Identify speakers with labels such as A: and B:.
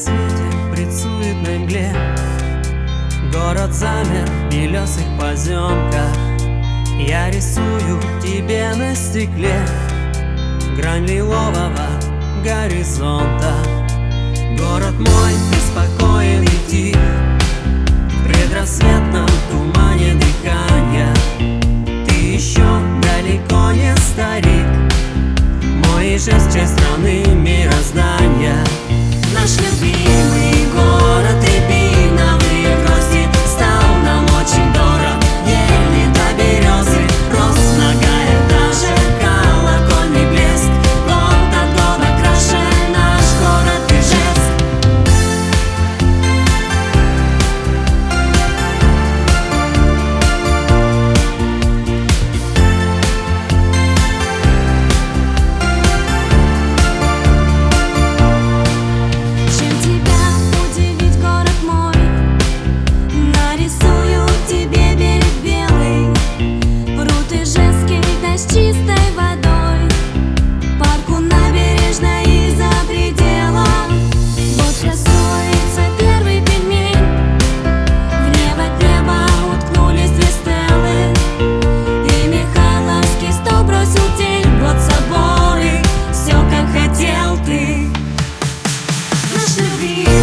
A: рассвете, предсуетной мгле, город замер в белесых поземках. Я рисую тебе на стекле грань лилового горизонта. Город мой беспокоен и тих, в предрассветном тумане дыхания. Ты еще далеко не старик, мой жест в честь страны мироздания. Наш любимый город рябиновые грозди стал нам очень дорог. Ели до березы, роз ногая, даже колокольный блеск. Год от года краше наш город Ижевск.
B: Чистой водой, парку набережной и за пределом. Вот красуется первый пельмень, в небо уткнулись две стелы, и Михайловский стол бросил тень. Вот соборы, все как хотел ты, наш любимый.